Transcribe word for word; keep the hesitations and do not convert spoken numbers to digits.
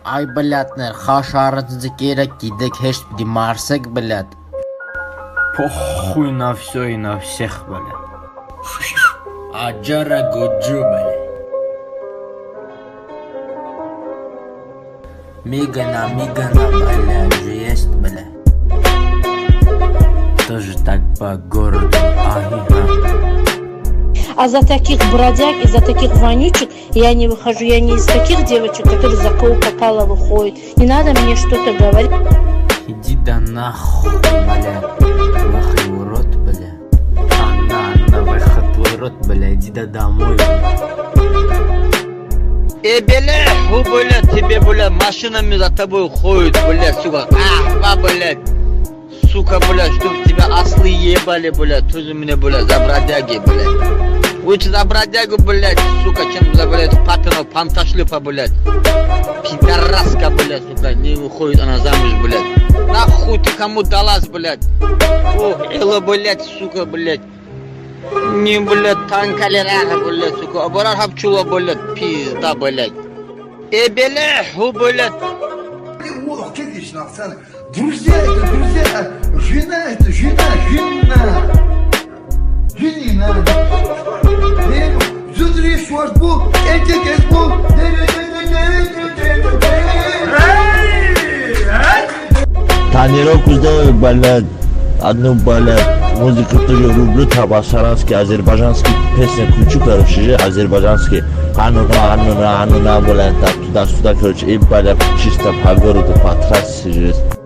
Ай, блядь, нер, хашарыцзы керек, кидек хешт димарсек, блядь. Похуй на все и на всех, блядь. Аджара гуджу, блядь. Мигана, мигана, блядь, же есть, блядь. Тоже так по городу, ага. А за таких бродяг и за таких вонючек я не выхожу. Я не из таких девочек, которые за кого попало выходят. Не надо мне что-то говорить. Иди да нахуй, бля. Нахуй урод, бля. Ана, на выход твой рот, бля. Иди да домой, бля. Э, бля, ху, бля, тебе, бля, машинами за тобой ходят, бля, сука. А, блядь. Сука, бля, чтоб тебя ослы ебали, бля. Тоже меня, бля, за бродяги, бля. Лучше за бродягу, блядь, сука, чем за, блядь, папину панташлюпа, блядь. Пидораска, блядь, сука, не выходит она замуж, блядь. Нахуй ты кому далась, блядь? О, эло, блядь, сука, блядь. Не, блядь, танкалерага, блядь, сука. Оборар хапчула, блядь, пизда, блядь. Э, бля, ху, блядь. Ох, как лично, пацаны. Друзья, это друзья. Жена, это жена, жена. Женина. Танирок узнал, блядь, одну, блядь, музыку тоже люблю, табасаранский, азербайджанский песня включу, короче, же, азербайджанский, ануна, ануна, ануна, блядь, так, туда-сюда, короче, и, блядь, чисто по городу, по трассе, же.